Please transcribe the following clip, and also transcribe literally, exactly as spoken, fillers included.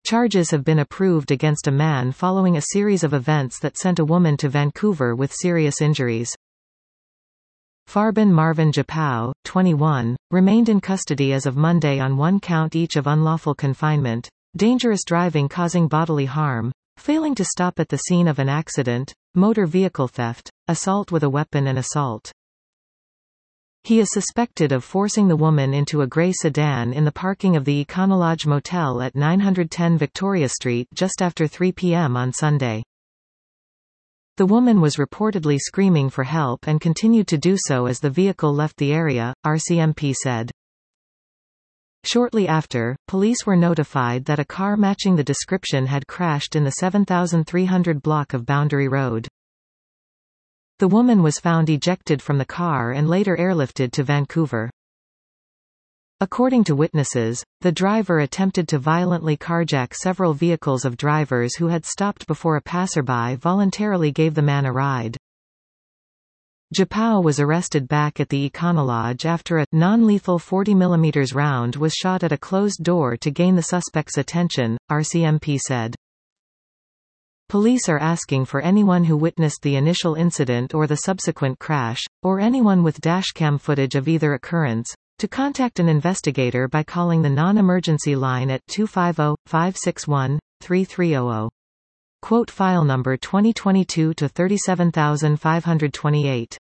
Charges have been approved against a man following a series of events that sent a woman to Vancouver with serious injuries. Farbin Marvin Japao, twenty-one, remained in custody as of Monday on one count each of unlawful confinement, dangerous driving causing bodily harm, failing to stop at the scene of an accident, motor vehicle theft, assault with a weapon and assault. He is suspected of forcing the woman into a grey sedan in the parking of the Econolodge Motel at nine ten Victoria Street just after three p m on Sunday. The woman was reportedly screaming for help and continued to do so as the vehicle left the area, R C M P said. Shortly after, police were notified that a car matching the description had crashed in the seven thousand three hundred block of Boundary Road. The woman was found ejected from the car and later airlifted to Vancouver. According to witnesses, the driver attempted to violently carjack several vehicles of drivers who had stopped before a passerby voluntarily gave the man a ride. Japao was arrested back at the Econolodge after a non-lethal forty millimeter round was shot at a closed door to gain the suspect's attention, R C M P said. Police are asking for anyone who witnessed the initial incident or the subsequent crash, or anyone with dashcam footage of either occurrence, to contact an investigator by calling the non-emergency line at two five zero, five six one, three three zero zero. Quote file number twenty twenty-two to thirty-seven five two eight.